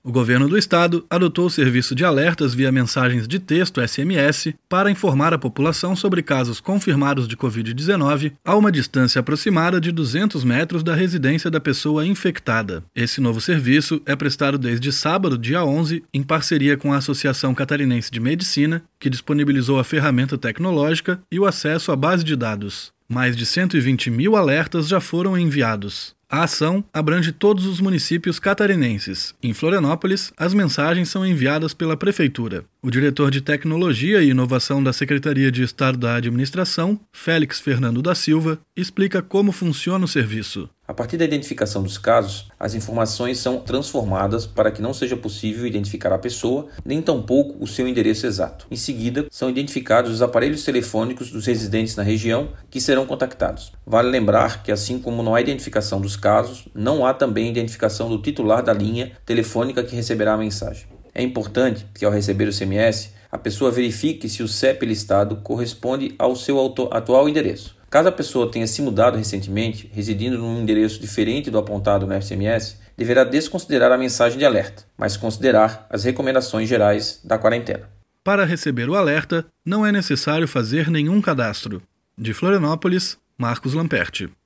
O governo do estado adotou o serviço de alertas via mensagens de texto SMS para informar a população sobre casos confirmados de Covid-19 a uma distância aproximada de 200 metros da residência da pessoa infectada. Esse novo serviço é prestado desde sábado, dia 11, em parceria com a Associação Catarinense de Medicina, que disponibilizou a ferramenta tecnológica e o acesso à base de dados. Mais de 120 mil alertas já foram enviados. A ação abrange todos os municípios catarinenses. Em Florianópolis, as mensagens são enviadas pela Prefeitura. O diretor de Tecnologia e Inovação da Secretaria de Estado da Administração, Félix Fernando da Silva, explica como funciona o serviço. A partir da identificação dos casos, as informações são transformadas para que não seja possível identificar a pessoa, nem tampouco o seu endereço exato. Em seguida, são identificados os aparelhos telefônicos dos residentes na região que serão contactados. Vale lembrar que, assim como não há identificação dos casos, não há também identificação do titular da linha telefônica que receberá a mensagem. É importante que, ao receber o SMS, a pessoa verifique se o CEP listado corresponde ao seu atual endereço. Caso a pessoa tenha se mudado recentemente, residindo num endereço diferente do apontado no SMS, deverá desconsiderar a mensagem de alerta, mas considerar as recomendações gerais da quarentena. Para receber o alerta, não é necessário fazer nenhum cadastro. De Florianópolis, Marcos Lamperti.